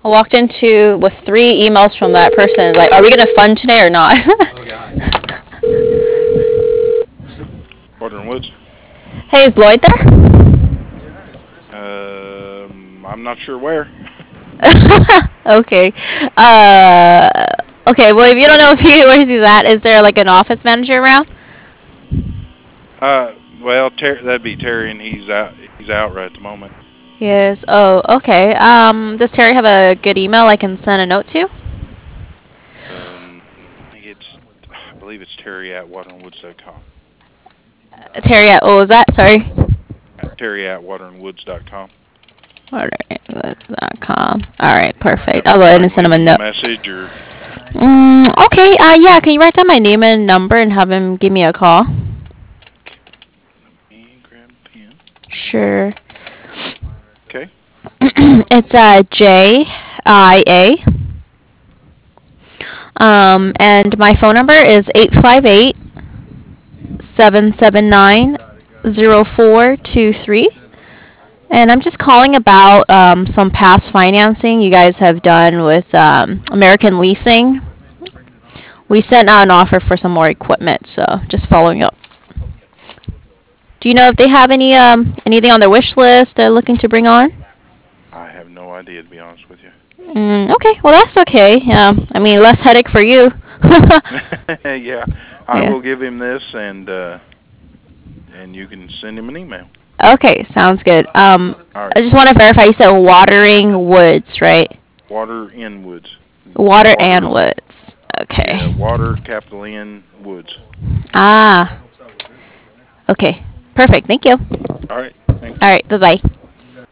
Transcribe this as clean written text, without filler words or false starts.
I walked into with 3 emails from that person. Like, are we gonna fund today or not? Water and Woods. Hey, is Lloyd there? I'm not sure where. Okay. Uh, okay. Well, if you don't know if where he's at, is there like an office manager around? Well, that'd be Terry, and he's out. He's out right at the moment. Yes. Oh, okay. Does Terry have a good email I can send a note to? I think I believe it's Terry at waterandwoods.com. Terry at what was that? Sorry. Terry at waterandwoods.com. Orderwoods.com. All right, perfect. Yep. I'll go ahead I and can send leave him a him a note. message or. Okay. Yeah. Can you write down my name and number and have him give me a call? Let me grab a pen. Sure. Okay. It's JIA. And my phone number is 858-779-0423. And I'm just calling about some past financing you guys have done with American Leasing. We sent out an offer for some more equipment, so just following up. Do you know if they have anything on their wish list they're looking to bring on? I have no idea, to be honest with you. Okay, well that's okay. I mean, less headache for you. Yeah, I Yeah. will give him this, and you can send him an email. Okay, sounds good. All I right. just want to verify you said Watering Woods, right? Water in Woods. Water and Water. Woods. Okay. Yeah, water, capital N, Woods. Ah. Okay. Perfect. Thank you. All right. Thanks. All right. Bye bye.